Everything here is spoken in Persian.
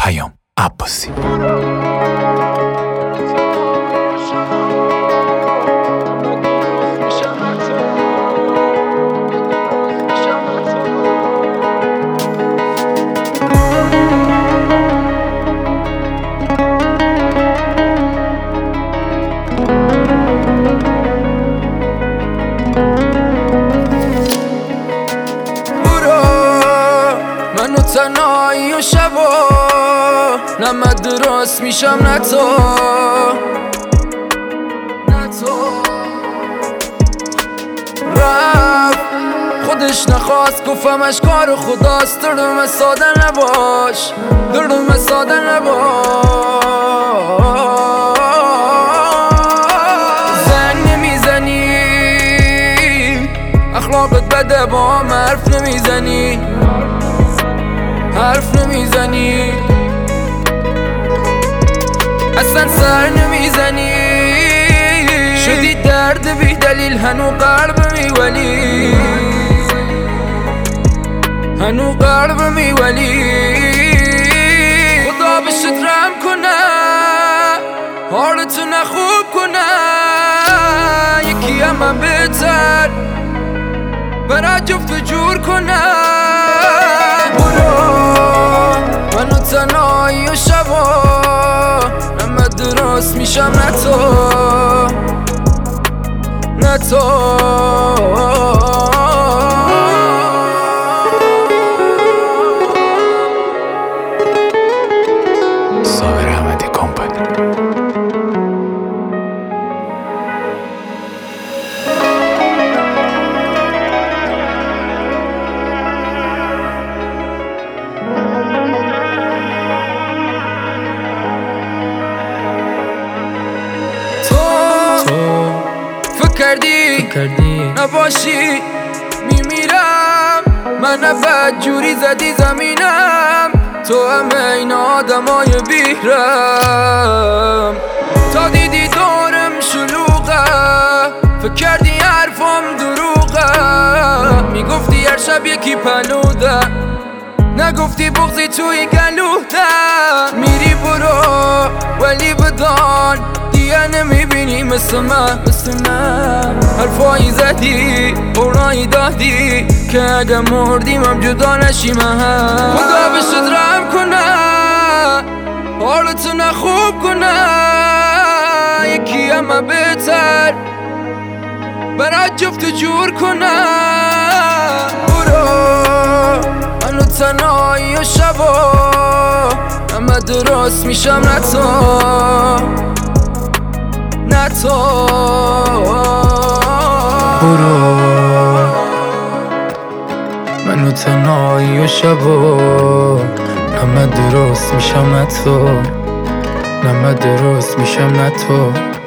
پیام عباسی. منو تنهایی و شبا نه من درست میشم نه تو رفت خودش نخواست گفتمش کار خداست. دردم ساده نباش، دردم ساده نباش. زنگ نمیزنی، اخلاقت بده، با هم حرف نمیزنی، حرف نمیزنی، اصلا سر نمیزنی. شدی درد بی دلیل، هنو قلب میولی، هنو قلب میولی. خدا بهشت رحم کنه، حالتو نخوب کنه. یکی همه بهتر برای جفت جور کنه. منو تنهایی و شبا نه من درست میشم نه تو، نه تو. صابر احمدی کمپانی. کردی نباشی میمیرم. من نفت جوری زدی زمینم، تو همه این آدمای بیرم. تا دیدی دورم شلوغه، فکر کردی حرفم دروغه. میگفتی هر شب یکی پلوده، نگفتی بغضی توی گلوده. میری برو ولی بدان دیگه نمیبینی مثل من، مثل من. حرفایی زدی، قولایی دادی که اگه مردیم هم جدا نشیم. خدا بهشت رحم کنه، حالتو نخوب کنه. یکی همه بهتر برای جفت جور کنه. برو منو تنهایی و شبا همه درست میشم نه تو، نه تو. برو منو تنهایی و شبا همه درست میشم نه تو، نه من درست میشم نه تو.